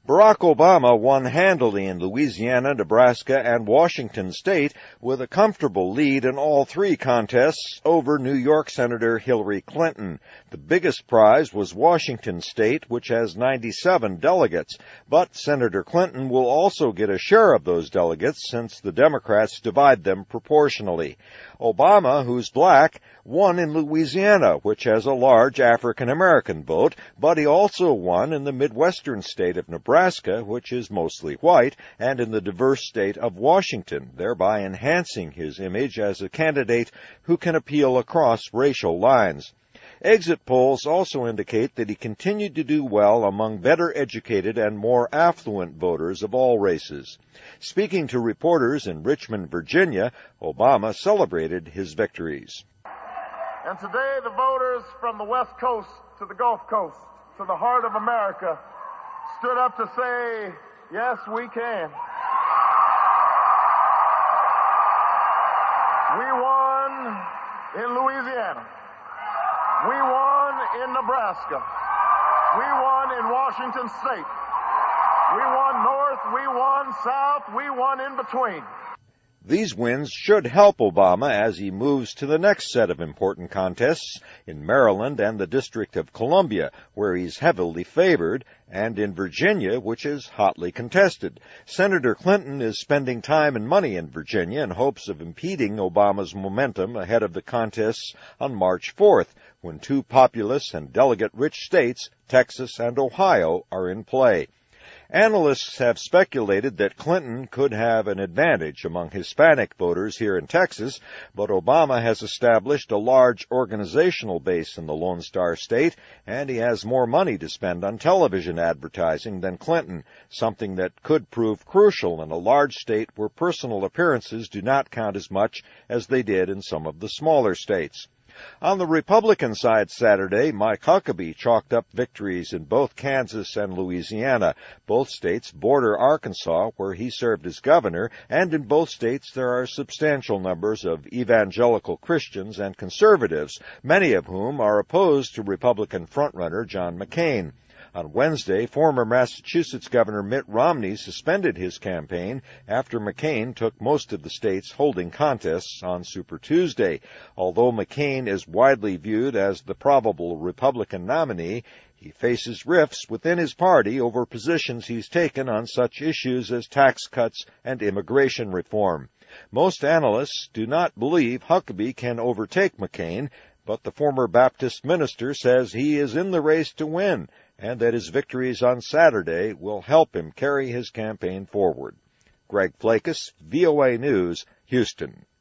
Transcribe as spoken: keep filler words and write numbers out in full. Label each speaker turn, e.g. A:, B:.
A: Barack Obama won handily in Louisiana, Nebraska, and Washington state with a comfortable lead in all three contests over New York Senator Hillary Clinton. The biggest prize was Washington state, which has ninety-seven delegates, but Senator Clinton will also get a share of those delegates since the Democrats divide them proportionally. Obama, who's black, won in Louisiana, which has a large African-American vote, but he also won in the Midwestern state of Nebraska, which is mostly white, and in the diverse state of Washington, thereby enhancing his image as a candidate who can appeal across racial lines. Exit polls also indicate that he continued to do well among better educated and more affluent voters of all races. Speaking to reporters in Richmond, Virginia, Obama celebrated his victories.
B: And today the voters from the West Coast to the Gulf Coast, to the heart of America, stood up to say, yes, we can. We won in Louisiana. We won in Nebraska. We won in Washington State. We won north, we won south, we won in between.
A: These wins should help Obama as he moves to the next set of important contests in Maryland and the District of Columbia, where he's heavily favored, and in Virginia, which is hotly contested. Senator Clinton is spending time and money in Virginia in hopes of impeding Obama's momentum ahead of the contests on March fourth, when two populous and delegate-rich states, Texas and Ohio, are in play. Analysts have speculated that Clinton could have an advantage among Hispanic voters here in Texas, but Obama has established a large organizational base in the Lone Star State, and he has more money to spend on television advertising than Clinton, something that could prove crucial in a large state where personal appearances do not count as much as they did in some of the smaller states. On the Republican side Saturday, Mike Huckabee chalked up victories in both Kansas and Louisiana. Both states border Arkansas, where he served as governor, and in both states there are substantial numbers of evangelical Christians and conservatives, many of whom are opposed to Republican frontrunner John McCain. On Wednesday, former Massachusetts Governor Mitt Romney suspended his campaign after McCain took most of the states holding contests on Super Tuesday. Although McCain is widely viewed as the probable Republican nominee, he faces rifts within his party over positions he's taken on such issues as tax cuts and immigration reform. Most analysts do not believe Huckabee can overtake McCain, but the former Baptist minister says he is in the race to win, and that his victories on Saturday will help him carry his campaign forward. Greg Flakus, V O A News, Houston.